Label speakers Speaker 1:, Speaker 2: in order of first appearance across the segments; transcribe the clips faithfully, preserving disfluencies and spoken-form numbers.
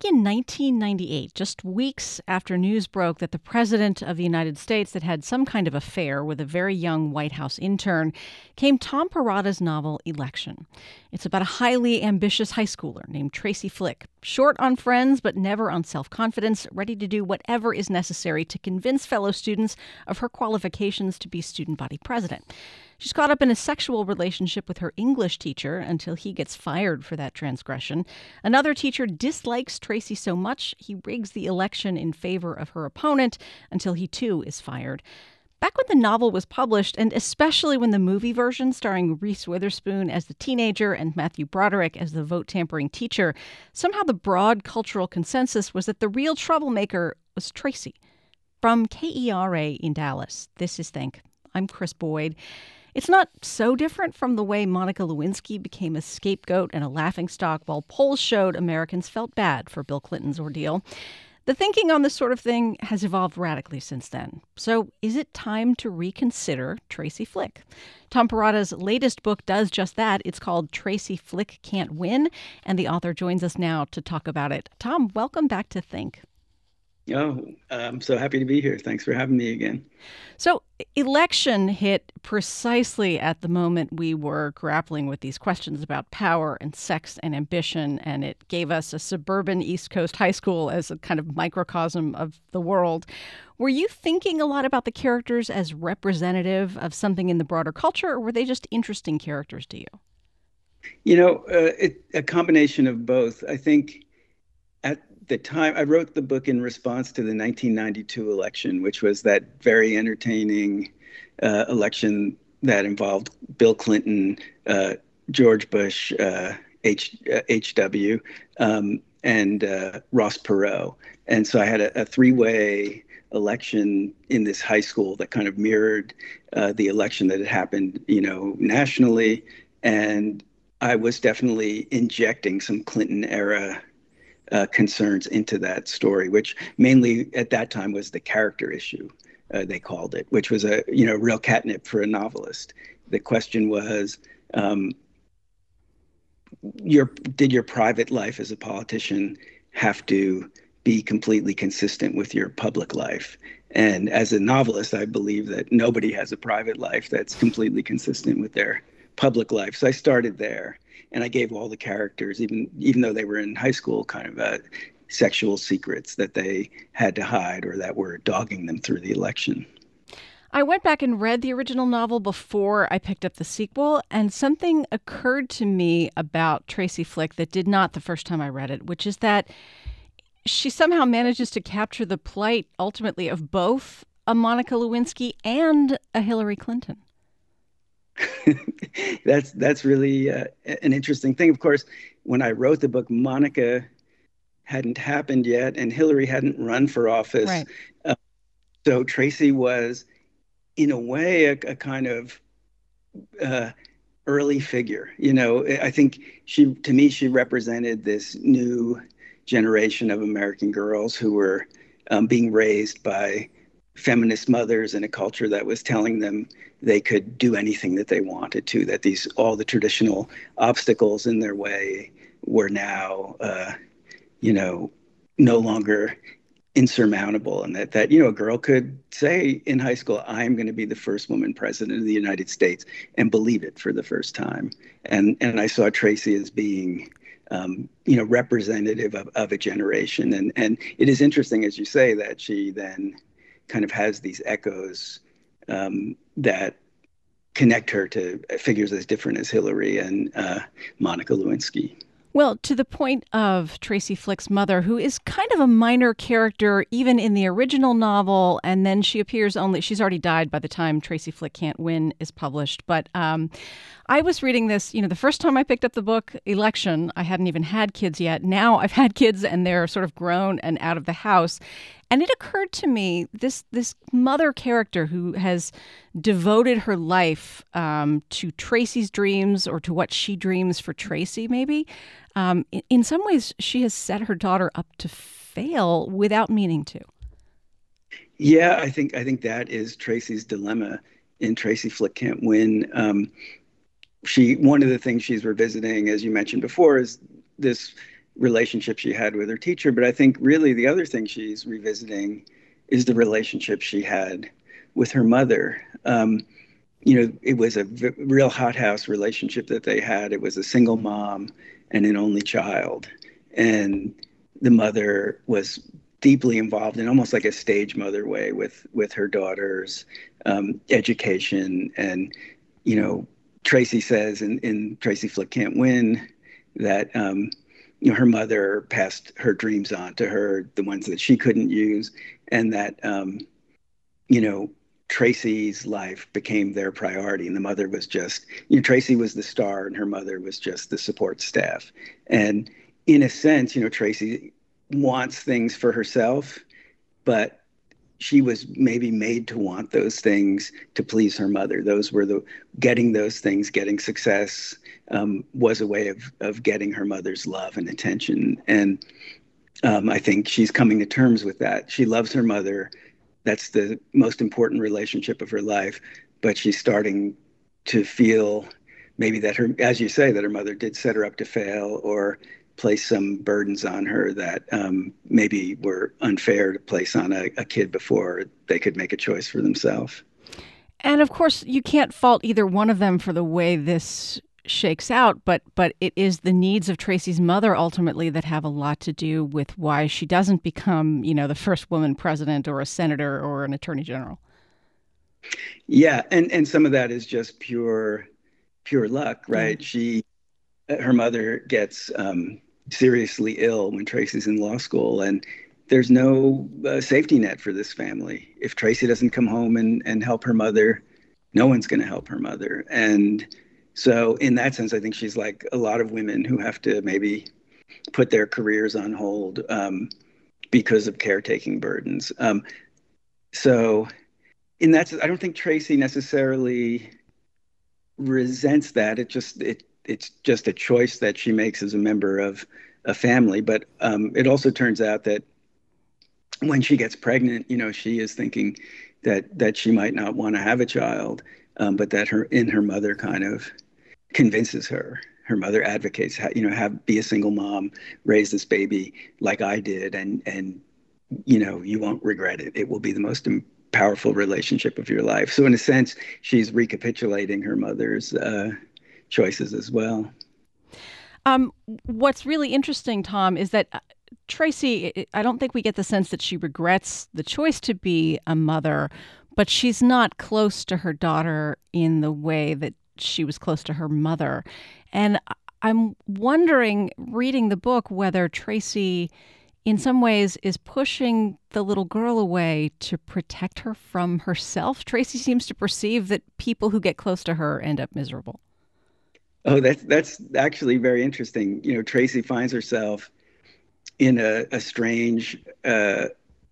Speaker 1: back in nineteen ninety-eight, just weeks after news broke that the president of the United States had had some kind of affair with a very young White House intern, came Tom Perrotta's novel Election. It's about a highly ambitious high schooler named Tracy Flick, short on friends but never on self-confidence, ready to do whatever is necessary to convince fellow students of her qualifications to be student body president. She's caught up in a sexual relationship with her English teacher until he gets fired for that transgression. Another teacher dislikes Tracy so much he rigs the election in favor of her opponent until he too is fired. Back when the novel was published, and especially when the movie version starring Reese Witherspoon as the teenager and Matthew Broderick as the vote-tampering teacher, somehow the broad cultural consensus was that the real troublemaker was Tracy. From K E R A in Dallas, this is Think. I'm Chris Boyd. It's not so different from the way Monica Lewinsky became a scapegoat and a laughingstock while polls showed Americans felt bad for Bill Clinton's ordeal. The thinking on this sort of thing has evolved radically since then. So is it time to reconsider Tracy Flick? Tom Perrotta's latest book does just that. It's called Tracy Flick Can't Win, and the author joins us now to talk about it. Tom, welcome back to Think.
Speaker 2: Oh, I'm so happy to be here. Thanks for having me again.
Speaker 1: So Election hit precisely at the moment we were grappling with these questions about power and sex and ambition, and it gave us a suburban East Coast high school as a kind of microcosm of the world. Were you thinking a lot about the characters as representative of something in the broader culture, or were they just interesting characters to you?
Speaker 2: You know, uh, it, a combination of both. I think at the time, I wrote the book in response to the nineteen ninety-two election, which was that very entertaining uh, election that involved Bill Clinton, uh, George Bush, uh, H, uh, H W, um, and uh, Ross Perot. And so I had a, a three-way election in this high school that kind of mirrored uh, the election that had happened, you know, nationally. And I was definitely injecting some Clinton era Uh, concerns into that story, which mainly at that time was the character issue, uh, they called it, which was a you know real catnip for a novelist. The question was, um, your did your private life as a politician have to be completely consistent with your public life? And as a novelist, I believe that nobody has a private life that's completely consistent with their public life. So I started there. And I gave all the characters, even even though they were in high school, kind of uh, sexual secrets that they had to hide or that were dogging them through the election.
Speaker 1: I went back and read the original novel before I picked up the sequel, and something occurred to me about Tracy Flick that did not the first time I read it, which is that she somehow manages to capture the plight, ultimately, of both a Monica Lewinsky and a Hillary Clinton.
Speaker 2: that's that's really uh, an interesting thing. Of course, when I wrote the book, Monica hadn't happened yet, and Hillary hadn't run for office.
Speaker 1: Right.
Speaker 2: Uh, so Tracy was, in a way, a, a kind of uh, early figure. You know, I think she, to me, she represented this new generation of American girls who were um, being raised by feminist mothers in a culture that was telling them they could do anything that they wanted to, that these all the traditional obstacles in their way were now, uh, you know, no longer insurmountable, and that, that, you know, a girl could say in high school, I'm going to be the first woman president of the United States, and believe it for the first time. And and I saw Tracy as being, um, you know, representative of, of a generation. And, and it is interesting, as you say, that she then kind of has these echoes um, that connect her to figures as different as Hillary and uh, Monica Lewinsky.
Speaker 1: Well, to the point of Tracy Flick's mother, who is kind of a minor character even in the original novel, and then she appears only, she's already died by the time Tracy Flick Can't Win is published. But um, I was reading this, you know, the first time I picked up the book, Election, I hadn't even had kids yet. Now I've had kids and they're sort of grown and out of the house. And it occurred to me, this this mother character who has devoted her life um, to Tracy's dreams, or to what she dreams for Tracy, maybe. Um, in, in some ways, she has set her daughter up to fail without meaning to.
Speaker 2: Yeah, I think I think that is Tracy's dilemma in Tracy Flick Can't Win. Um, she one of the things she's revisiting, as you mentioned before, is this relationship she had with her teacher. But I think really the other thing she's revisiting is the relationship she had with her mother. Um, you know, it was a v- real hothouse relationship that they had. It was a single mom and an only child. And the mother was deeply involved in almost like a stage mother way with with her daughter's um, education. And you know, Tracy says in, in Tracy Flick Can't Win that um, you know her mother passed her dreams on to her, the ones that she couldn't use, and that um, you know Tracy's life became their priority, and the mother was just, you know, Tracy was the star, and her mother was just the support staff. And in a sense, you know, Tracy wants things for herself, but she was maybe made to want those things to please her mother. Those were the getting those things, getting success um, was a way of of getting her mother's love and attention. And um, I think she's coming to terms with that. She loves her mother. That's the most important relationship of her life. But she's starting to feel maybe that her, as you say, that her mother did set her up to fail or place some burdens on her that um, maybe were unfair to place on a, a kid before they could make a choice for themselves.
Speaker 1: And of course, you can't fault either one of them for the way this shakes out, but but it is the needs of Tracy's mother ultimately that have a lot to do with why she doesn't become, you know, the first woman president or a senator or an attorney general.
Speaker 2: Yeah, and and some of that is just pure pure luck, right? Yeah. She her mother gets um, seriously ill when Tracy's in law school, and there's no uh, safety net for this family. If Tracy doesn't come home and, and help her mother, no one's going to help her mother. And so in that sense, I think she's like a lot of women who have to maybe put their careers on hold um, because of caretaking burdens. Um, so in that sense, I don't think Tracy necessarily resents that. It just, it, it's just a choice that she makes as a member of a family. But um, it also turns out that when she gets pregnant, you know, she is thinking that that she might not want to have a child, um, but that her in her mother kind of convinces her. Her mother advocates, you know, have be a single mom, raise this baby like I did, and and you know, you won't regret it. It will be the most powerful relationship of your life. So in a sense, she's recapitulating her mother's uh, choices as well.
Speaker 1: Um, what's really interesting, Tom, is that Tracy, I don't think we get the sense that she regrets the choice to be a mother, but she's not close to her daughter in the way that she was close to her mother. And I'm wondering, reading the book, whether Tracy, in some ways, is pushing the little girl away to protect her from herself. Tracy seems to perceive that people who get close to her end up miserable.
Speaker 2: Oh, that's that's actually very interesting. You know, Tracy finds herself in a, a strange uh,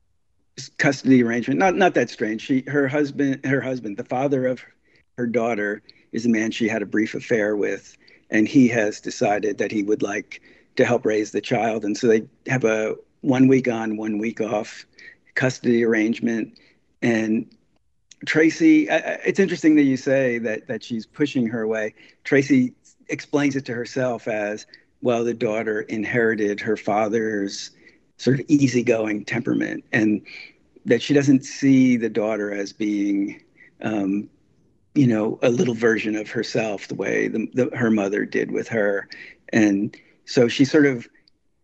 Speaker 2: custody arrangement. Not not that strange. She her husband her husband, the father of her daughter, is a man she had a brief affair with, and he has decided that he would like to help raise the child, and so they have a one week on, one week off custody arrangement. And Tracy, it's interesting that you say that that she's pushing her away. Tracy explains it to herself as, well, the daughter inherited her father's sort of easygoing temperament, and that she doesn't see the daughter as being, um, you know, a little version of herself the way the, the, her mother did with her. And so she's sort of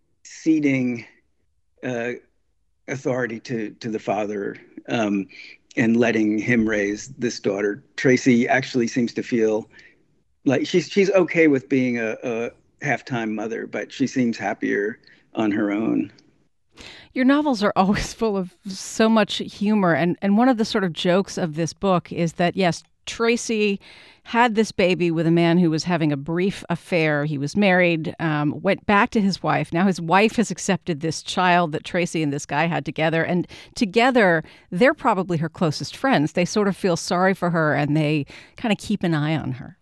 Speaker 2: ceding uh, authority to, to the father um, and letting him raise this daughter. Tracy actually seems to feel like she's she's okay with being a, a half-time mother, but she seems happier on her own.
Speaker 1: Your novels are always full of so much humor, and, and one of the sort of jokes of this book is that, yes, Tracy had this baby with a man who was having a brief affair. He was married, um, went back to his wife. Now his wife has accepted this child that Tracy and this guy had together, and together they're probably her closest friends. They sort of feel sorry for her, and they kind of keep an eye on her.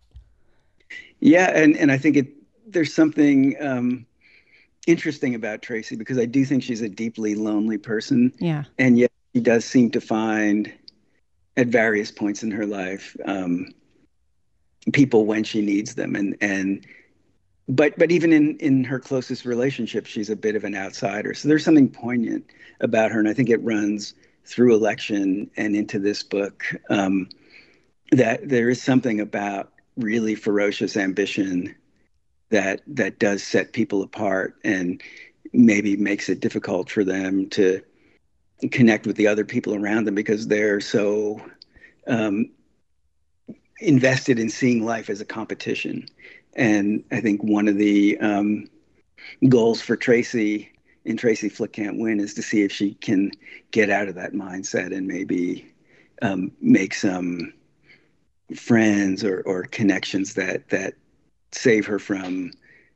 Speaker 2: Yeah, and, and I think it there's something um, interesting about Tracy, because I do think she's a deeply lonely person.
Speaker 1: Yeah.
Speaker 2: And yet she does seem to find at various points in her life um, people when she needs them. And, and but but even in in her closest relationship, she's a bit of an outsider. So there's something poignant about her, and I think it runs through Election and into this book. Um, that there is something about really ferocious ambition that that does set people apart and maybe makes it difficult for them to connect with the other people around them because they're so um, invested in seeing life as a competition. And I think one of the um, goals for Tracy in Tracy Flick Can't Win is to see if she can get out of that mindset and maybe um, make some friends or, or connections that that save her from,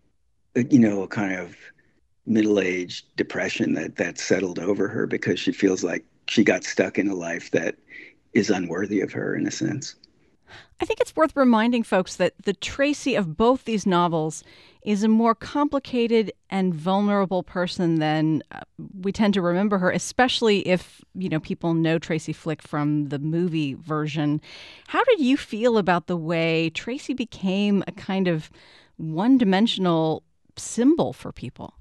Speaker 2: you know, a kind of middle-aged depression that that settled over her because she feels like she got stuck in a life that is unworthy of her in a sense.
Speaker 1: I think it's worth reminding folks that the Tracy of both these novels is a more complicated and vulnerable person than uh, we tend to remember her, especially if, you know, people know Tracy Flick from the movie version. How did you feel about the way Tracy became a kind of one-dimensional symbol for people?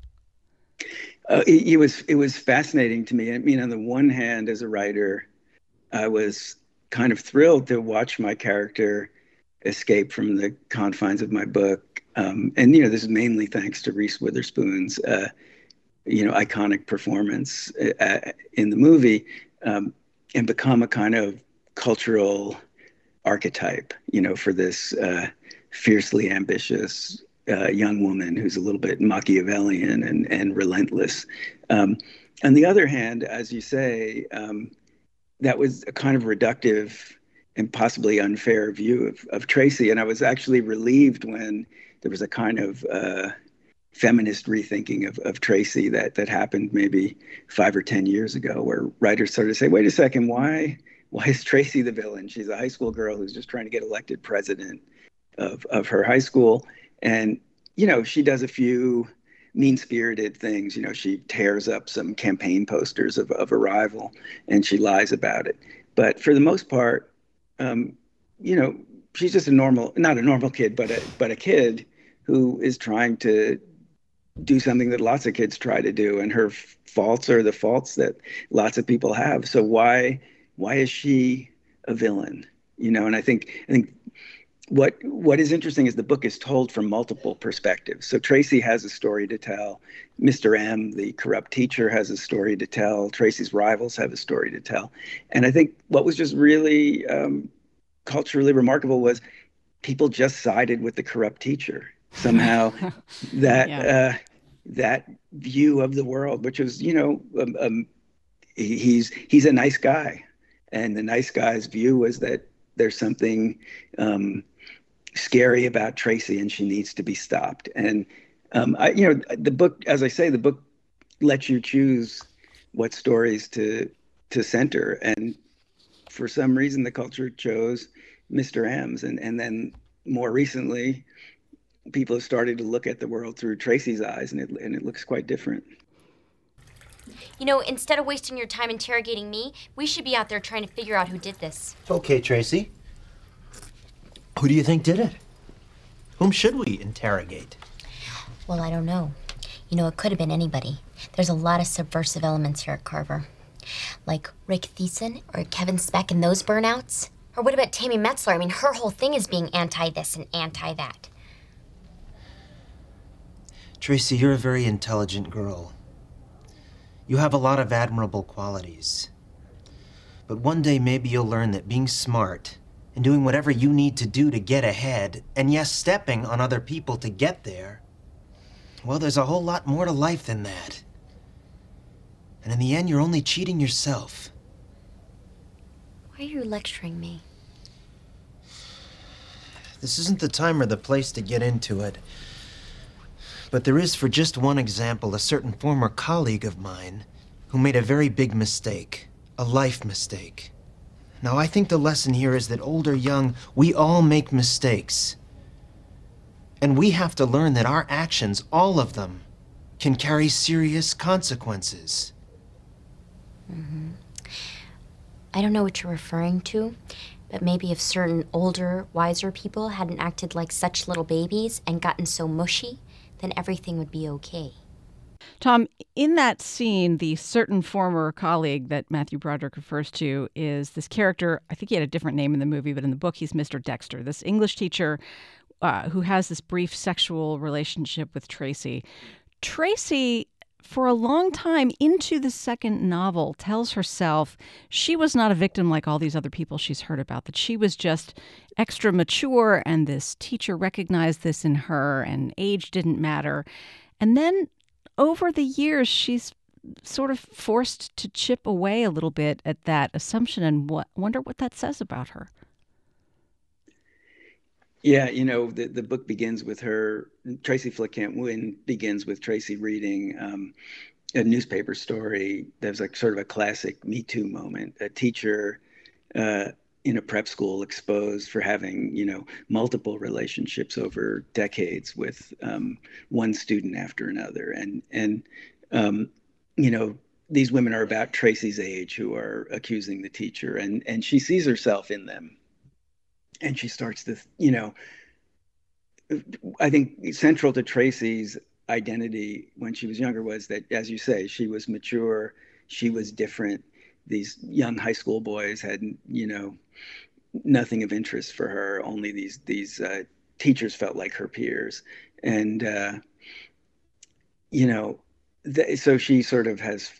Speaker 2: Uh, it, it was it was fascinating to me. I mean, on the one hand, as a writer, I was kind of thrilled to watch my character escape from the confines of my book. Um, and, you know, this is mainly thanks to Reese Witherspoon's, uh, you know, iconic performance uh, in the movie, um, and become a kind of cultural archetype, you know, for this uh, fiercely ambitious uh, young woman who's a little bit Machiavellian and, and relentless. Um, on the other hand, as you say, um, that was a kind of reductive and possibly unfair view of, of Tracy. And I was actually relieved when there was a kind of uh, feminist rethinking of, of Tracy that that happened maybe five or ten years ago, where writers started to say, wait a second, why why is Tracy the villain? She's a high school girl who's just trying to get elected president of, of her high school. And, you know, she does a few mean-spirited things. You know, she tears up some campaign posters of, of a rival and she lies about it. But for the most part, um, you know, she's just a normal, not a normal kid, but a, but a kid who is trying to do something that lots of kids try to do. And her faults are the faults that lots of people have. So why, why is she a villain? You know, and I think, I think What what is interesting is the book is told from multiple perspectives. So Tracy has a story to tell. Mister M, the corrupt teacher, has a story to tell. Tracy's rivals have a story to tell. And I think what was just really um, culturally remarkable was people just sided with the corrupt teacher. Somehow that yeah. uh, that view of the world, which was, you know, um, um, he, he's he's a nice guy. And the nice guy's view was that there's something um, scary about Tracy and she needs to be stopped. And, um, I, you know, the book, as I say, the book lets you choose what stories to to center. And for some reason, the culture chose Mister M's. And, and then more recently, people have started to look at the world through Tracy's eyes, and it, and it looks quite different.
Speaker 3: You know, instead of wasting your time interrogating me, we should be out there trying to figure out who did this.
Speaker 4: Okay, Tracy. Who do you think did it? Whom should we interrogate?
Speaker 3: Well, I don't know. You know, it could have been anybody. There's a lot of subversive elements here at Carver. Like Rick Thiessen or Kevin Speck and those burnouts. Or what about Tammy Metzler? I mean, her whole thing is being anti-this and anti-that.
Speaker 4: Tracy, you're a very intelligent girl. You have a lot of admirable qualities. But one day maybe you'll learn that being smart and doing whatever you need to do to get ahead, and yes, stepping on other people to get there, well, there's a whole lot more to life than that. And in the end, you're only cheating yourself.
Speaker 3: Why are you lecturing me?
Speaker 4: This isn't the time or the place to get into it. But there is, for just one example, a certain former colleague of mine who made a very big mistake, a life mistake. Now, I think the lesson here is that old or young, we all make mistakes. And we have to learn that our actions, all of them, can carry serious consequences.
Speaker 3: Mm-hmm. I don't know what you're referring to, But maybe if certain older, wiser people hadn't acted like such little babies and gotten so mushy, then everything would be okay.
Speaker 1: Tom, in that scene, the certain former colleague that Matthew Broderick refers to is this character. I think he had a different name in the movie, but in the book, he's Mister Dexter, this English teacher uh, who has this brief sexual relationship with Tracy. Tracy, for a long time into the second novel, tells herself she was not a victim like all these other people she's heard about, that she was just extra mature, and this teacher recognized this in her, and age didn't matter. And then over the years, she's sort of forced to chip away a little bit at that assumption, and what, wonder what that says about her.
Speaker 2: Yeah, you know, the, the book begins with her, Tracy Flick Can't Win begins with Tracy reading um, a newspaper story that was like sort of a classic Me Too moment. A teacher uh, in a prep school exposed for having, you know, multiple relationships over decades with um, one student after another. And, and um, you know, these women are about Tracy's age who are accusing the teacher, and, and she sees herself in them. And she starts to, you know, I think central to Tracy's identity when she was younger was that, as you say, she was mature, she was different. These young high school boys had, you know, nothing of interest for her. Only these these uh, teachers felt like her peers, and uh, you know, th- so she sort of has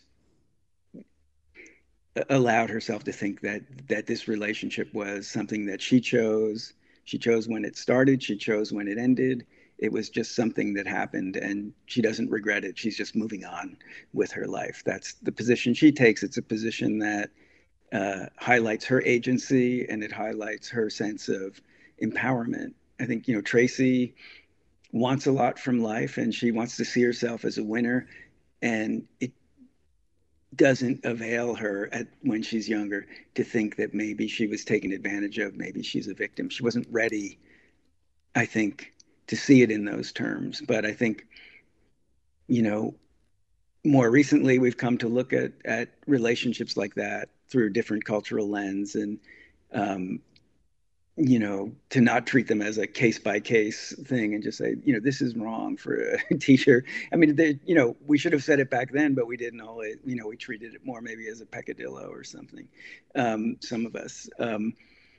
Speaker 2: allowed herself to think that that this relationship was something that she chose. She chose when it started. She chose when it ended. It was just something that happened, and she doesn't regret it. She's just moving on with her life. That's the position she takes. It's a position that uh, highlights her agency, and it highlights her sense of empowerment. I think, you know, Tracy wants a lot from life, and she wants to see herself as a winner, and it doesn't avail her at, when she's younger, to think that maybe she was taken advantage of, maybe she's a victim. She wasn't ready, I think, to see it in those terms. But I think, you know, more recently we've come to look at, at relationships like that through a different cultural lens, and, um, you know, to not treat them as a case by case thing and just say, you know, this is wrong for a teacher. I mean, they, you know, we should have said it back then, but we didn't always, you know, we treated it more maybe as a peccadillo or something. Um, some of us. Um,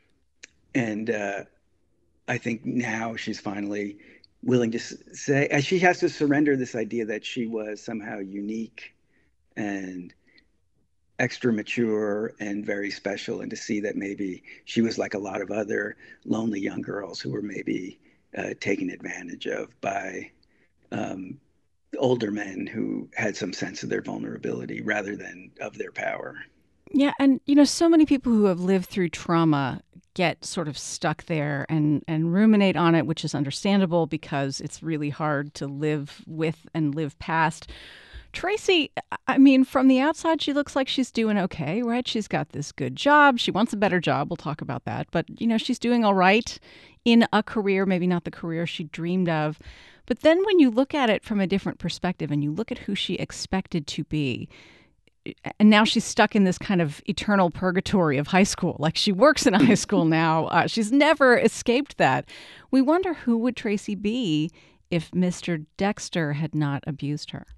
Speaker 2: and uh, I think now she's finally willing to say, and she has to surrender this idea that she was somehow unique and extra mature and very special, and to see that maybe she was like a lot of other lonely young girls who were maybe uh, taken advantage of by um, older men who had some sense of their vulnerability rather than of their power.
Speaker 1: Yeah, and you know, so many people who have lived through trauma get sort of stuck there and, and ruminate on it, which is understandable because it's really hard to live with and live past. Tracy, I mean, from the outside, she looks like she's doing okay, right? She's got this good job. She wants a better job. We'll talk about that. But, you know, she's doing all right in a career, maybe not the career she dreamed of. But then when you look at it from a different perspective and you look at who she expected to be, and now she's stuck in this kind of eternal purgatory of high school. Like, she works in a high school now. Uh, she's never escaped that. We wonder, who would Tracy be if Mister Dexter had not abused her?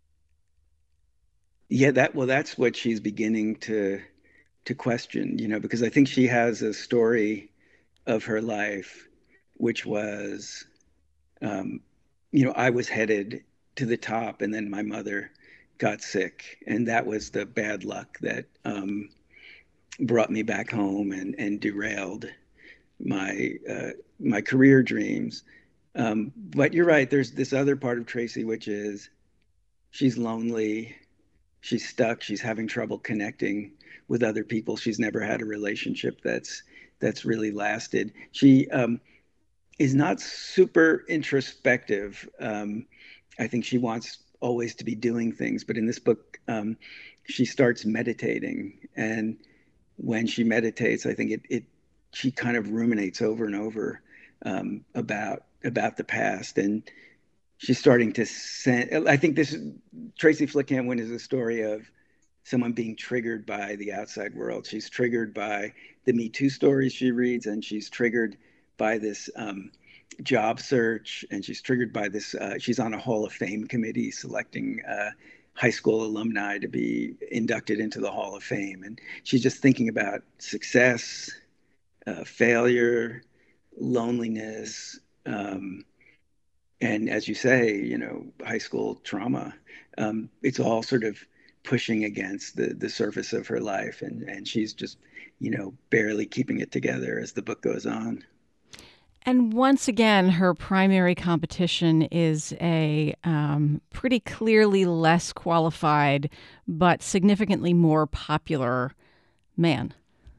Speaker 2: Yeah, that well, that's what she's beginning to to question, you know, because I think she has a story of her life, which was, um, you know, I was headed to the top, and then my mother got sick, and that was the bad luck that um, brought me back home and and derailed my uh, my career dreams. Um, but you're right. There's this other part of Tracy, which is she's lonely. She's stuck. She's having trouble connecting with other people. She's never had a relationship that's that's really lasted. She um, is not super introspective. Um, I think she wants always to be doing things, but in this book, um, she starts meditating, and when she meditates, I think it it she kind of ruminates over and over um, about about the past, and she's starting to send, I think this, Tracy Flick Can't Win is a story of someone being triggered by the outside world. She's triggered by the Me Too stories she reads, and she's triggered by this um, job search, and she's triggered by this. Uh, she's on a Hall of Fame committee selecting uh, high school alumni to be inducted into the Hall of Fame, and she's just thinking about success, uh, failure, loneliness, um, and as you say, you know, high school trauma. Um, it's all sort of pushing against the the surface of her life, and and she's just, you know, barely keeping it together as the book goes on.
Speaker 1: And once again, her primary competition is a um, pretty clearly less qualified, but significantly more popular man.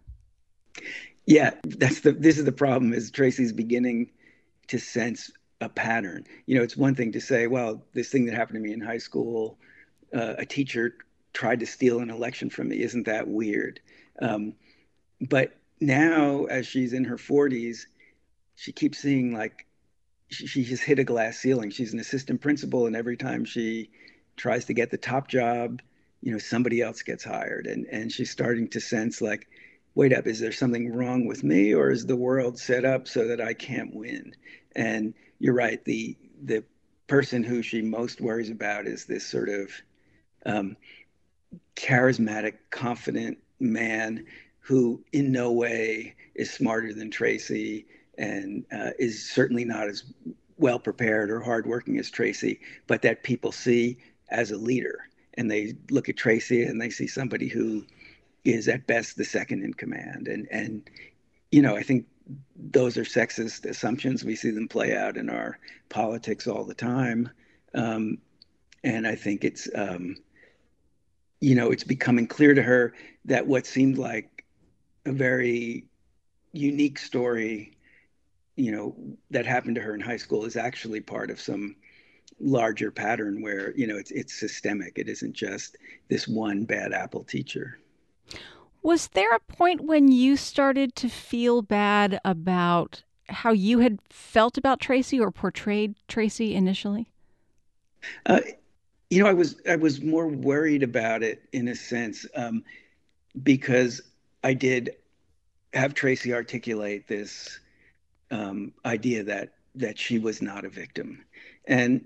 Speaker 2: Yeah, that's the. This is the problem. Is Tracy's beginning to sense a pattern? You know, it's one thing to say, well, this thing that happened to me in high school, uh, a teacher tried to steal an election from me. Isn't that weird? Um, but now, as she's in her forties, she keeps seeing like she, she just hit a glass ceiling. She's an assistant principal, and every time she tries to get the top job, you know, somebody else gets hired, and and she's starting to sense like, wait up, is there something wrong with me, or is the world set up so that I can't win? And you're right. The the person who she most worries about is this sort of um, charismatic, confident man who in no way is smarter than Tracy, and uh, is certainly not as well prepared or hardworking as Tracy, but that people see as a leader. And they look at Tracy and they see somebody who is at best the second in command. And, and you know, I think those are sexist assumptions. We see them play out in our politics all the time. Um, and I think it's, um, you know, it's becoming clear to her that what seemed like a very unique story, you know, that happened to her in high school is actually part of some larger pattern where, you know, it's it's systemic. It isn't just this one bad apple teacher.
Speaker 1: Was there a point when you started to feel bad about how you had felt about Tracy or portrayed Tracy initially?
Speaker 2: Uh, you know, I was I was more worried about it in a sense, um, because I did have Tracy articulate this um, idea that that she was not a victim, and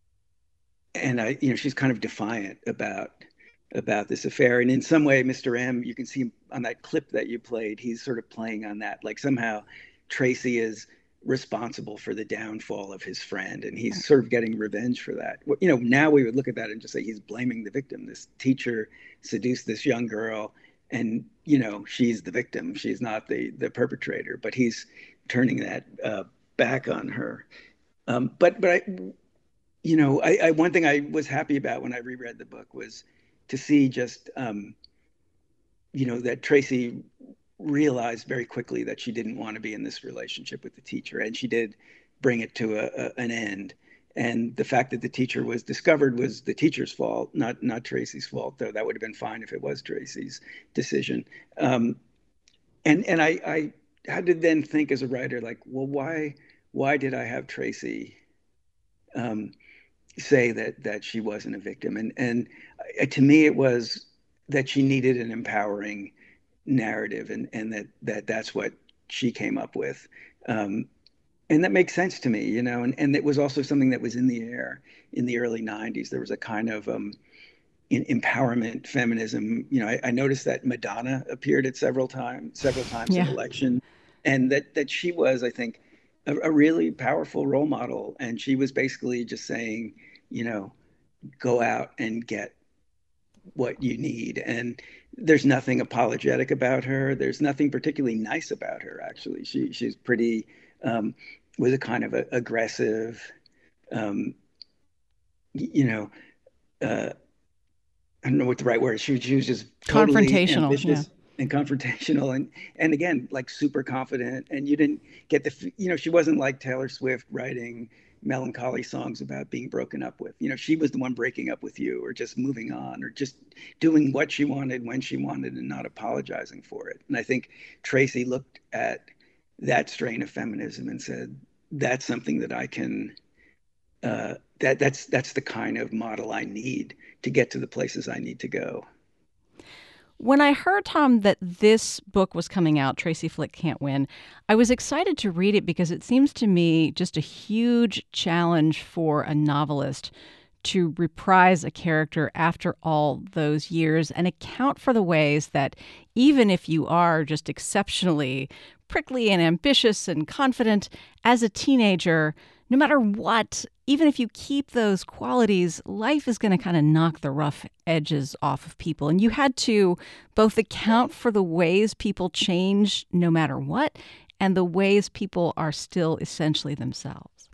Speaker 2: and I, you know, she's kind of defiant about about this affair. And in some way, Mister M, you can see on that clip that you played, he's sort of playing on that, like somehow Tracy is responsible for the downfall of his friend, and he's sort of getting revenge for that. You know, now we would look at that and just say he's blaming the victim. This teacher seduced this young girl, and you know, she's the victim. She's not the the perpetrator. But he's turning that uh, back on her. Um, but but I, you know, I, I one thing I was happy about when I reread the book was to see just um, you know, that Tracy realized very quickly that she didn't want to be in this relationship with the teacher, and she did bring it to a, a, an end. And the fact that the teacher was discovered was the teacher's fault, not not Tracy's fault, though that would have been fine if it was Tracy's decision. Um, and and I, I had to then think as a writer, like, well, why why did I have Tracy um, say that that she wasn't a victim? And and uh, to me, it was that she needed an empowering narrative, and and that that that's what she came up with, um, and that makes sense to me, you know. And and it was also something that was in the air in the early nineties. There was a kind of um, in, empowerment feminism. You know, I, I noticed that Madonna appeared at several times, several times
Speaker 1: Yeah.
Speaker 2: in election, and that that she was, I think, a, a really powerful role model. And she was basically just saying, you know, go out and get what you need. And there's nothing apologetic about her. There's nothing particularly nice about her, actually. She she's pretty um, was a kind of a, aggressive, um, you know, uh, I don't know what the right word is. She, she was just totally
Speaker 1: Confrontational,
Speaker 2: ambitious
Speaker 1: yeah.
Speaker 2: and confrontational, and and again, like super confident. And you didn't get the, you know, she wasn't like Taylor Swift writing melancholy songs about being broken up with. You know, she was the one breaking up with you, or just moving on, or just doing what she wanted when she wanted and not apologizing for it. And I think Tracy looked at that strain of feminism and said, that's something that I can, uh, that that's that's the kind of model I need to get to the places I need to go.
Speaker 1: When I heard, Tom, that this book was coming out, Tracy Flick Can't Win, I was excited to read it because it seems to me just a huge challenge for a novelist to reprise a character after all those years and account for the ways that even if you are just exceptionally prickly and ambitious and confident as a teenager, no matter what, even if you keep those qualities, life is going to kind of knock the rough edges off of people. And you had to both account for the ways people change no matter what and the ways people are still essentially themselves.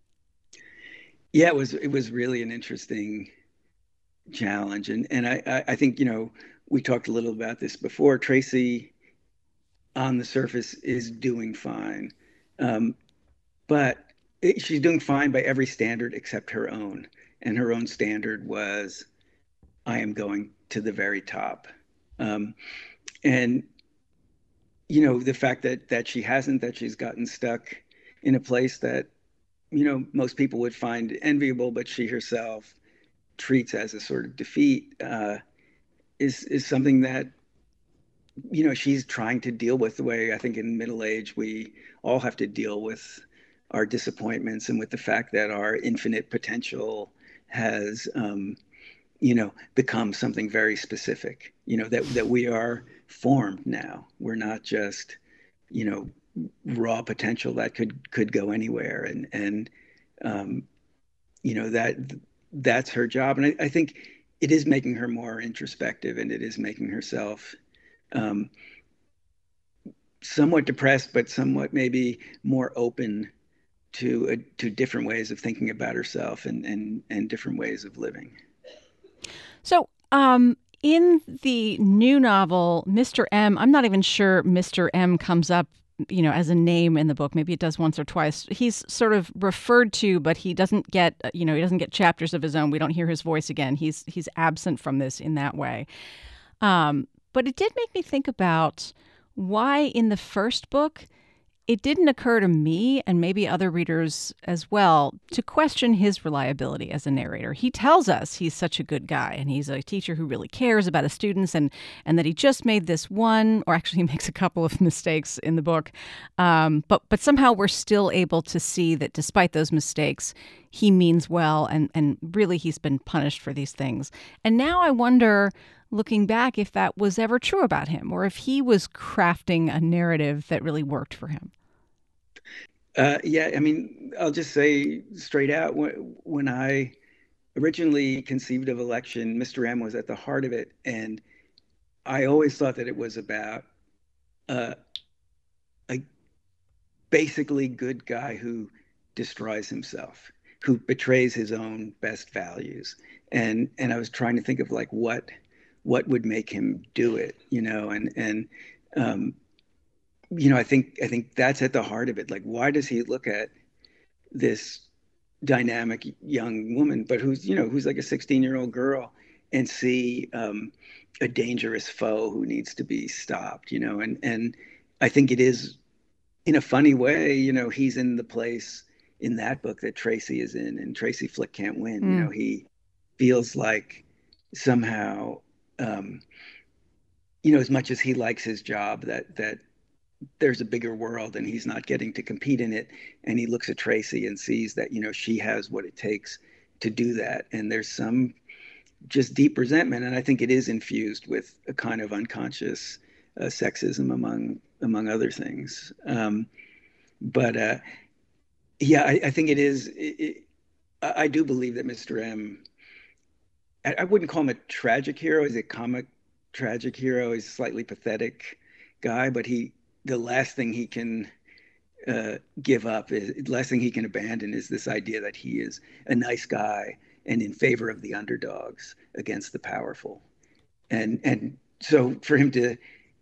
Speaker 2: Yeah, it was it was really an interesting challenge. And and I, I think, you know, we talked a little about this before. Tracy, on the surface, is doing fine. Um, but it, she's doing fine by every standard except her own. And her own standard was, I am going to the very top. Um, and, you know, the fact that that she hasn't, that she's gotten stuck in a place that, you know, most people would find enviable, but she herself treats as a sort of defeat, uh, is is something that, you know, she's trying to deal with the way I think in middle age we all have to deal with our disappointments and with the fact that our infinite potential has, um, you know, become something very specific, you know, that, that we are formed now. We're not just, you know, raw potential that could could go anywhere. And, and um, you know, that that's her job. And I, I think it is making her more introspective, and it is making herself um, somewhat depressed, but somewhat maybe more open to uh, to different ways of thinking about herself and and and different ways of living.
Speaker 1: So, um, in the new novel, Mister M, I'm not even sure Mister M comes up, you know, as a name in the book. Maybe it does once or twice. He's sort of referred to, but he doesn't get, you know, he doesn't get chapters of his own. We don't hear his voice again. He's he's absent from this in that way. Um, but it did make me think about why in the first book it didn't occur to me, and maybe other readers as well, to question his reliability as a narrator. He tells us he's such a good guy, and he's a teacher who really cares about his students, and, and that he just made this one, or actually he makes a couple of mistakes in the book. Um, but but somehow we're still able to see that despite those mistakes, he means well, and, and really he's been punished for these things. And now I wonder, looking back, if that was ever true about him, or if he was crafting a narrative that really worked for him.
Speaker 2: Uh, yeah, I mean, I'll just say straight out, when, when I originally conceived of Election, Mister M was at the heart of it. And I always thought that it was about uh, a basically good guy who destroys himself, who betrays his own best values. And and I was trying to think of like what what would make him do it, you know, and and um, you know, I think I think that's at the heart of it. Like, why does he look at this dynamic young woman, but who's, you know, who's like a sixteen-year-old girl, and see um, a dangerous foe who needs to be stopped, you know? And and I think it is, in a funny way, you know, he's in the place in that book that Tracy is in, and Tracy Flick Can't Win. Mm. You know, he feels like somehow, um, you know, as much as he likes his job, that that there's a bigger world and he's not getting to compete in it. And he looks at Tracy and sees that, you know, she has what it takes to do that. And there's some just deep resentment. And I think it is infused with a kind of unconscious uh, sexism among, among other things. Um, but uh, yeah, I, I think it is, it, it, I do believe that Mister M, I, I wouldn't call him a tragic hero. He's a comic tragic hero. He's a slightly pathetic guy, but he, the last thing he can uh, give up is the last thing he can abandon is this idea that he is a nice guy and in favor of the underdogs against the powerful. And and so for him to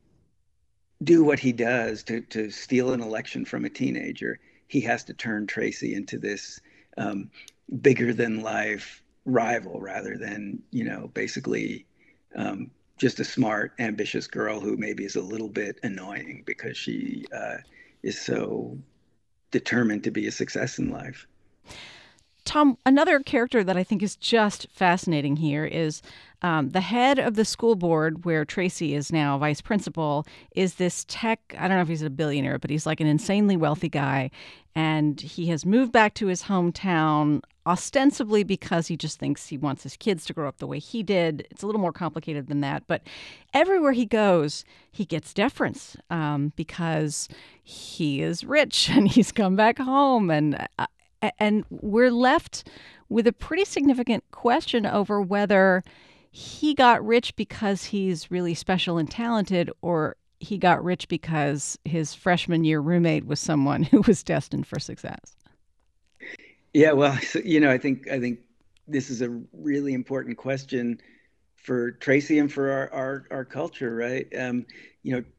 Speaker 2: do what he does, to to steal an election from a teenager, he has to turn Tracy into this um, bigger than life rival rather than, you know, basically um, just a smart, ambitious girl who maybe is a little bit annoying because she uh, is so determined to be a success in life.
Speaker 1: Tom, another character that I think is just fascinating here is Um, the head of the school board, where Tracy is now vice principal, is this tech, I don't know if he's a billionaire, but he's like an insanely wealthy guy. And he has moved back to his hometown ostensibly because he just thinks he wants his kids to grow up the way he did. It's a little more complicated than that. But everywhere he goes, he gets deference um, because he is rich and he's come back home. And, uh, and we're left with a pretty significant question over whether he got rich because he's really special and talented, or he got rich because his freshman year roommate was someone who was destined for success.
Speaker 2: Yeah, well, you know, I think I think this is a really important question for Tracy and for our our, our culture, right? Um, you know,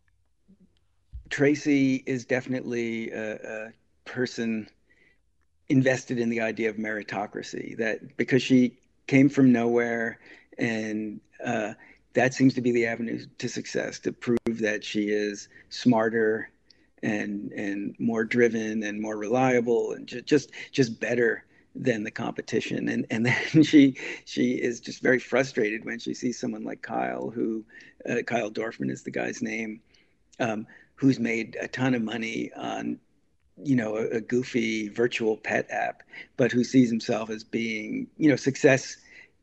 Speaker 2: Tracy is definitely a, a person invested in the idea of meritocracy, that because she came from nowhere, and uh, that seems to be the avenue to success, to prove that she is smarter and and more driven and more reliable and ju- just just better than the competition. And and then she she is just very frustrated when she sees someone like Kyle, who uh, Kyle Dorfman is the guy's name, um, who's made a ton of money on, you know, a, a goofy virtual pet app, but who sees himself as being, you know, success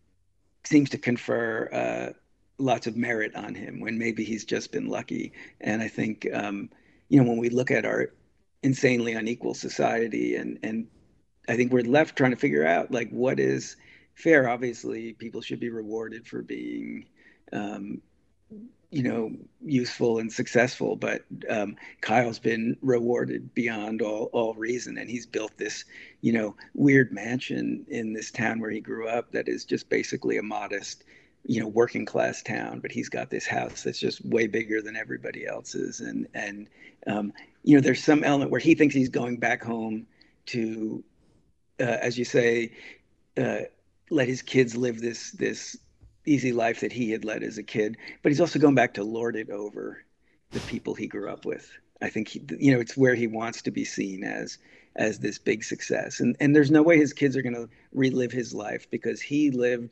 Speaker 2: seems to confer uh, lots of merit on him when maybe he's just been lucky. And I think, um, you know, when we look at our insanely unequal society, and, and I think we're left trying to figure out, like, what is fair. Obviously, people should be rewarded for being, um, you know, useful and successful. But um, Kyle's been rewarded beyond all, all reason. And he's built this, you know, weird mansion in this town where he grew up that is just basically a modest, you know, working class town. But he's got this house that's just way bigger than everybody else's. And, and um, you know, there's some element where he thinks he's going back home to, uh, as you say, uh, let his kids live this, this, easy life that he had led as a kid, but he's also going back to lord it over the people he grew up with. I think he, you know, it's where he wants to be seen as as this big success, and and there's no way his kids are going to relive his life, because he lived,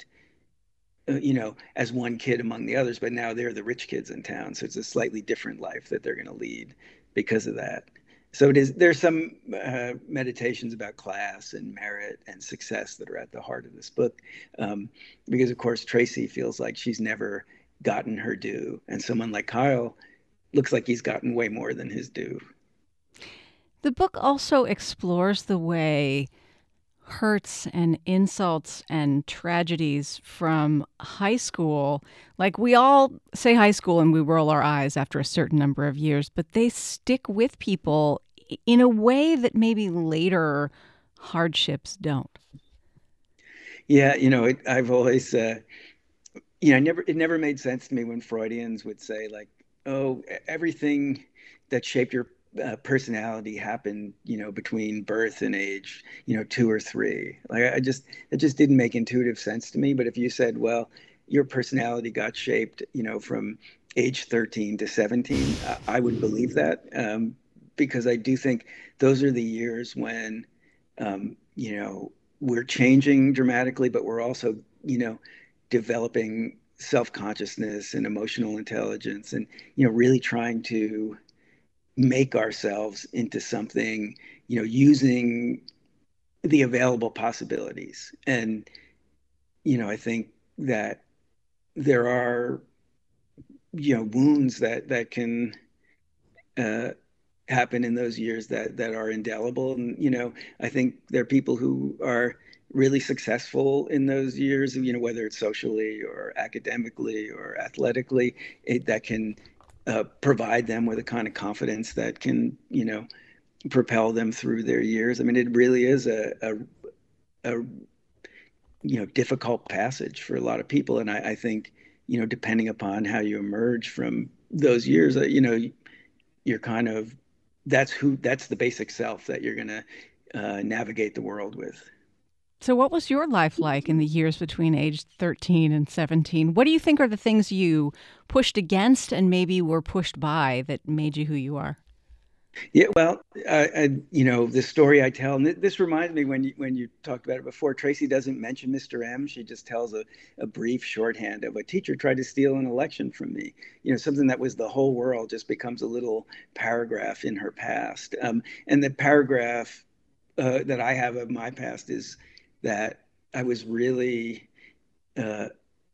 Speaker 2: uh, you know, as one kid among the others, but now they're the rich kids in town, so it's a slightly different life that they're going to lead because of that. So it is. There's some uh, meditations about class and merit and success that are at the heart of this book, um, because of course Tracy feels like she's never gotten her due, and someone like Kyle looks like he's gotten way more than his due.
Speaker 1: The book also explores the way hurts and insults and tragedies from high school, like, we all say high school and we roll our eyes after a certain number of years, but they stick with people in a way that maybe later hardships don't.
Speaker 2: Yeah, you know, it, I've always, uh, you know, never it never made sense to me when Freudians would say, like, oh, everything that shaped your uh, personality happened, you know, between birth and age, you know, two or three. Like, I just, it just didn't make intuitive sense to me. But if you said, well, your personality got shaped, you know, from age thirteen to seventeen, I, I would believe that. Um, because I do think those are the years when, um, you know, we're changing dramatically, but we're also, you know, developing self-consciousness and emotional intelligence, and, you know, really trying to make ourselves into something, you know, using the available possibilities. And, you know, I think that there are, you know, wounds that, that can, uh, happen in those years that that are indelible. And, you know, I think there are people who are really successful in those years, you know, whether it's socially or academically or athletically, it, that can uh, provide them with a kind of confidence that can, you know, propel them through their years. I mean, it really is a, a, a you know, difficult passage for a lot of people. And I, I think, you know, depending upon how you emerge from those years, uh, you know, you're kind of, that's who, that's the basic self that you're going to uh, navigate the world with.
Speaker 1: So what was your life like in the years between age thirteen and seventeen? What do you think are the things you pushed against and maybe were pushed by that made you who you are?
Speaker 2: Yeah, well, uh, I, you know, the story I tell, and th- this reminds me when you when you talked about it before. Tracy doesn't mention Mister M. She just tells a, a brief shorthand of a teacher tried to steal an election from me. You know, something that was the whole world just becomes a little paragraph in her past. Um, and the paragraph uh, that I have of my past is that I was really uh,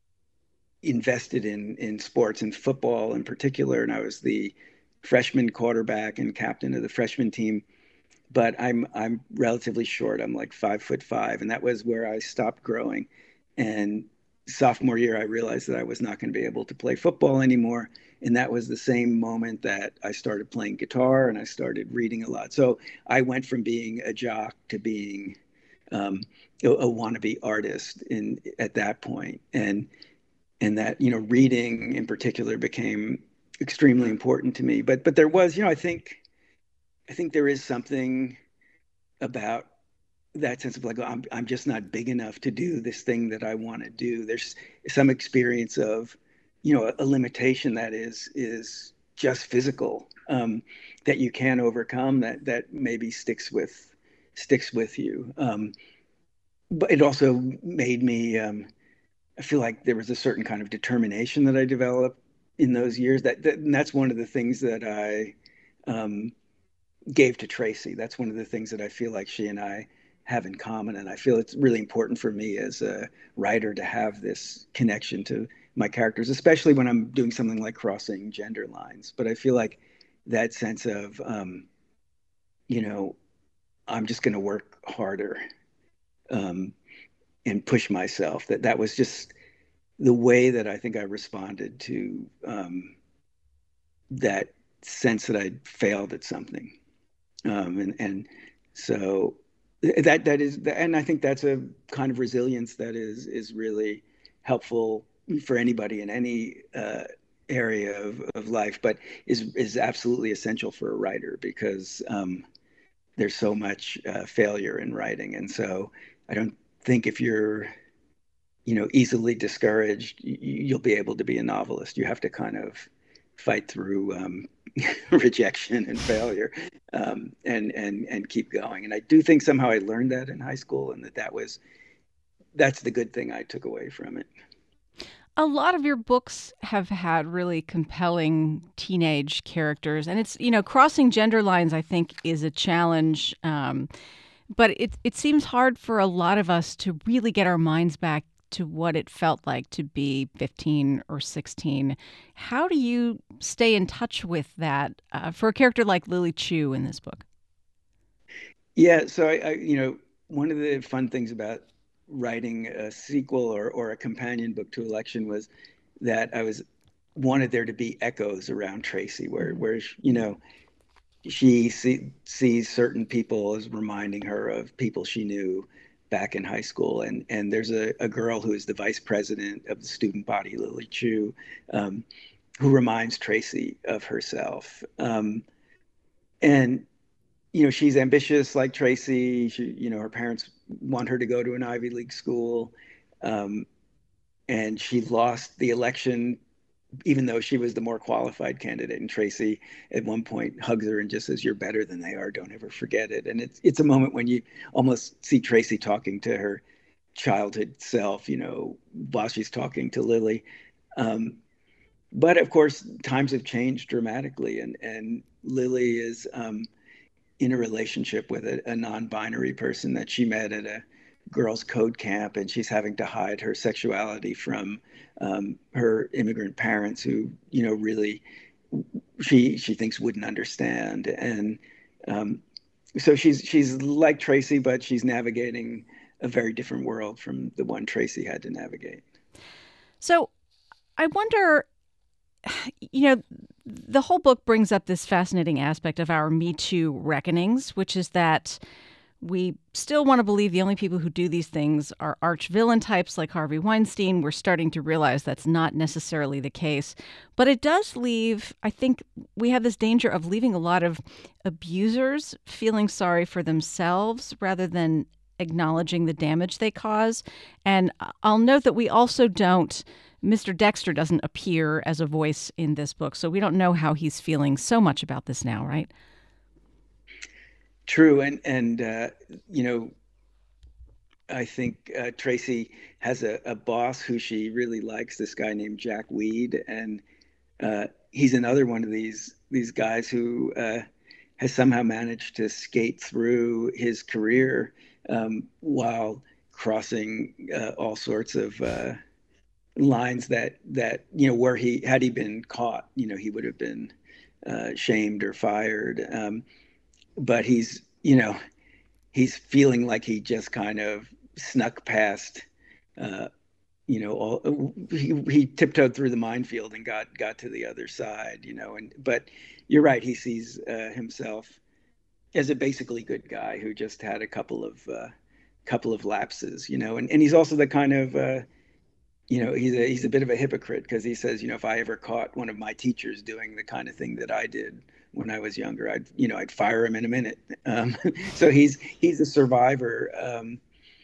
Speaker 2: invested in in sports and football in particular, and I was the freshman quarterback and captain of the freshman team. But I'm I'm relatively short. I'm like five foot five, and that was where I stopped growing. And sophomore year, I realized that I was not going to be able to play football anymore. And that was the same moment that I started playing guitar and I started reading a lot. So I went from being a jock to being um, a, a wannabe artist in at that point. And and that, you know, reading in particular became extremely important to me. But but there was, you know, I think I think there is something about that sense of like, oh, I'm I'm just not big enough to do this thing that I want to do. There's some experience of, you know, a, a limitation that is is just physical, um, that you can overcome, that that maybe sticks with sticks with you. Um, but it also made me. Um, I feel like there was a certain kind of determination that I developed in those years. That, that and that's one of the things that I um, gave to Tracy. That's one of the things that I feel like she and I have in common. And I feel it's really important for me as a writer to have this connection to my characters, especially when I'm doing something like crossing gender lines. But I feel like that sense of, um, you know, I'm just going to work harder um, and push myself. That that was just the way that I think I responded to um, that sense that I'd failed at something. Um, and, and so that that is, and I think that's a kind of resilience that is is really helpful for anybody in any uh, area of, of life, but is is absolutely essential for a writer because um, there's so much uh, failure in writing, and so I don't think if you're, you know, easily discouraged, you'll be able to be a novelist. You have to kind of fight through um, rejection and failure, um, and and and keep going. And I do think somehow I learned that in high school, and that that was that's the good thing I took away from it.
Speaker 1: A lot of your books have had really compelling teenage characters, and it's, you know, crossing gender lines, I think, is a challenge. Um, but it it seems hard for a lot of us to really get our minds back to what it felt like to be fifteen or sixteen. How do you stay in touch with that uh, for a character like Lily Chu in this book?
Speaker 2: Yeah, so I, I, you know, one of the fun things about writing a sequel or, or a companion book to Election was that I was wanted there to be echoes around Tracy, where where you know she see, sees certain people as reminding her of people she knew back in high school. And and there's a, a girl who is the vice president of the student body, Lily Chu, um, who reminds Tracy of herself. Um, and, you know, she's ambitious like Tracy. She, you know, her parents want her to go to an Ivy League school. Um, and she lost the election, even though she was the more qualified candidate. And Tracy at one point hugs her and just says, "You're better than they are. Don't ever forget it." And it's it's a moment when you almost see Tracy talking to her childhood self, you know, while she's talking to Lily. Um, but of course, times have changed dramatically. And, and Lily is um, in a relationship with a, a non-binary person that she met at a girls' code camp, and she's having to hide her sexuality from um, her immigrant parents, who, you know, really she she thinks wouldn't understand. And um, so she's she's like Tracy, but she's navigating a very different world from the one Tracy had to navigate.
Speaker 1: So I wonder, you know, the whole book brings up this fascinating aspect of our Me Too reckonings, which is that we still want to believe the only people who do these things are arch villain types like Harvey Weinstein. We're starting to realize that's not necessarily the case. But it does leave, I think we have this danger of leaving a lot of abusers feeling sorry for themselves rather than acknowledging the damage they cause. And I'll note that we also don't, Mister Dexter doesn't appear as a voice in this book, so we don't know how he's feeling so much about this now, right?
Speaker 2: True, and and uh, you know, I think uh, Tracy has a, a boss who she really likes. This guy named Jack Weed, and uh, he's another one of these these guys who uh, has somehow managed to skate through his career um, while crossing uh, all sorts of uh, lines that that you know where he had he been caught, you know, he would have been uh, shamed or fired. Um, but he's you know he's feeling like he just kind of snuck past. Uh, you know, all, he, he tiptoed through the minefield and got got to the other side. You know, and but you're right. He sees uh, himself as a basically good guy who just had a couple of uh, couple of lapses. You know, and, and he's also the kind of uh, you know he's a he's a bit of a hypocrite, because he says, you know, if I ever caught one of my teachers doing the kind of thing that I did when I was younger, I'd you know I'd fire him in a minute. Um, so he's he's a survivor. Um,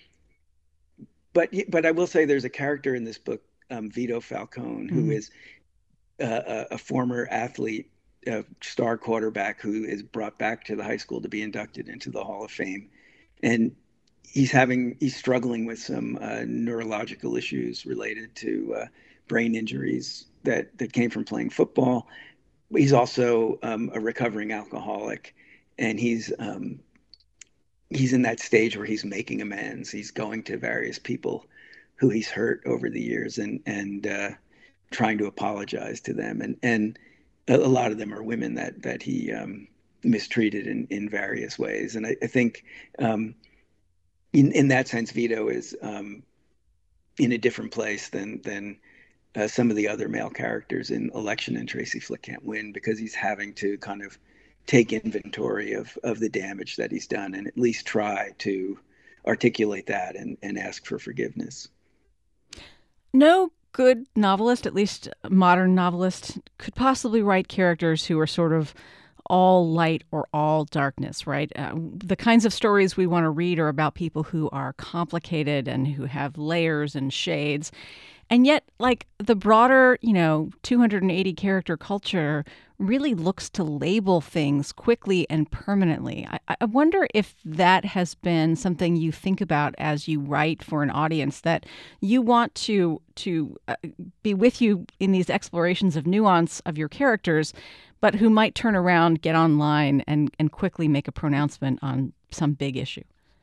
Speaker 2: But but I will say there's a character in this book, um, Vito Falcone, who mm-hmm. is uh, a, a former athlete, a star quarterback who is brought back to the high school to be inducted into the Hall of Fame. And he's having he's struggling with some uh, neurological issues related to uh, brain injuries that, that came from playing football. He's also um, a recovering alcoholic, and he's um, he's in that stage where he's making amends. He's going to various people who he's hurt over the years and and uh, trying to apologize to them. And and a, a lot of them are women that that he um, mistreated in, in various ways. And I, I think um, in in that sense, Vito is um, in a different place than than uh, some of the other male characters in Election and Tracy Flick Can't Win, because he's having to kind of take inventory of, of the damage that he's done and at least try to articulate that and, and ask for forgiveness.
Speaker 1: No good novelist, at least modern novelist, could possibly write characters who are sort of all light or all darkness, right? Uh, the kinds of stories we want to read are about people who are complicated and who have layers and shades. And yet, like, the broader, you know, two hundred eighty character culture really looks to label things quickly and permanently. I, I wonder if that has been something you think about as you write for an audience, that you want to to uh, be with you in these explorations of nuance of your characters, but who might turn around, get online, and, and quickly make a pronouncement on some big issue.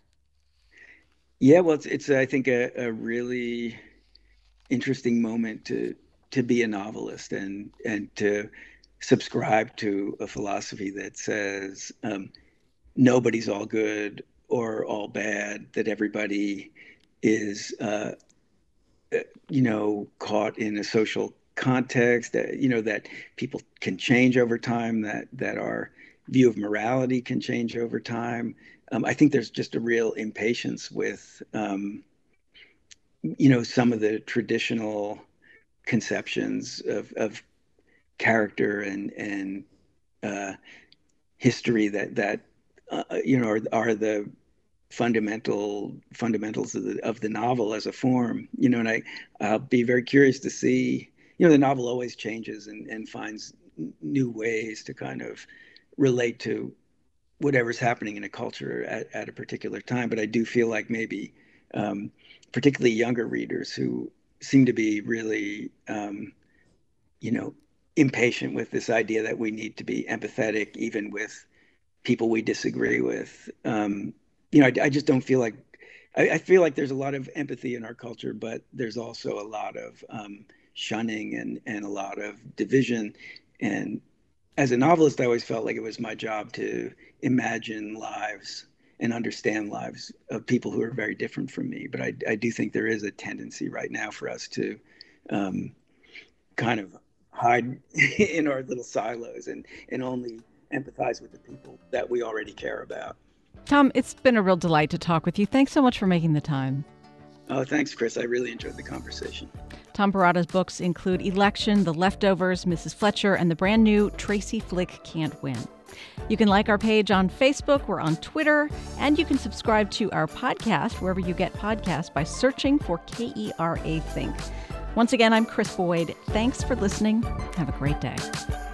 Speaker 2: Yeah, well, it's, it's I think, a, a really interesting moment to to be a novelist and and to subscribe to a philosophy that says um, nobody's all good or all bad, that everybody is uh, you know caught in a social context, that you know that people can change over time, that that our view of morality can change over time. Um, I think there's just a real impatience with um, you know, some of the traditional conceptions of, of character and and uh, history that that uh, you know are, are the fundamental fundamentals of the of the novel as a form. You know, and I I'll be very curious to see. You know, the novel always changes and, and finds new ways to kind of relate to whatever's happening in a culture at, at a particular time. But I do feel like maybe. Um, particularly younger readers who seem to be really, um, you know, impatient with this idea that we need to be empathetic even with people we disagree with. Um, you know, I, I just don't feel like, I, I feel like there's a lot of empathy in our culture, but there's also a lot of um, shunning and, and a lot of division. And as a novelist, I always felt like it was my job to imagine lives and understand lives of people who are very different from me. But I, I do think there is a tendency right now for us to um, kind of hide in our little silos and, and only empathize with the people that we already care about.
Speaker 1: Tom, it's been a real delight to talk with you. Thanks so much for making the time.
Speaker 2: Oh, thanks, Chris. I really enjoyed the conversation.
Speaker 1: Tom Perrotta's books include Election, The Leftovers, Missus Fletcher, and the brand new Tracy Flick Can't Win. You can like our page on Facebook, we're on Twitter, and you can subscribe to our podcast wherever you get podcasts by searching for K E R A Think. Once again, I'm Chris Boyd. Thanks for listening. Have a great day.